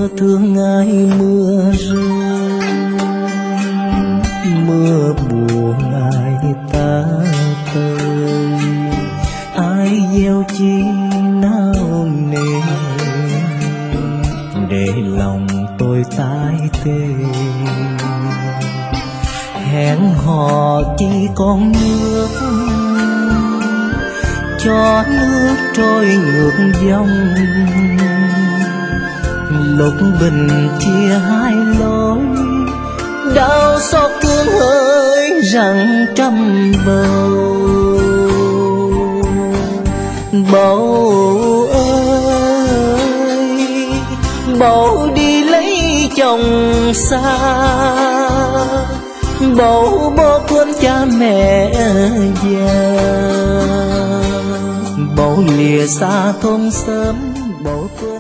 thương ai mưa rơi, mưa buồn ai ta tới, ai gieo chi nao nề để lòng tôi tái tê. Hẹn hò chỉ còn nước, cho nước trôi ngược dòng, lúc bình chia hai lối, đau xót thương hỡi rằng trăm bầu. Bầu ơi, bầu đi lấy chồng xa, bầu bỏ quên cha mẹ già, bầu lìa xa thôn sớm, bầu quên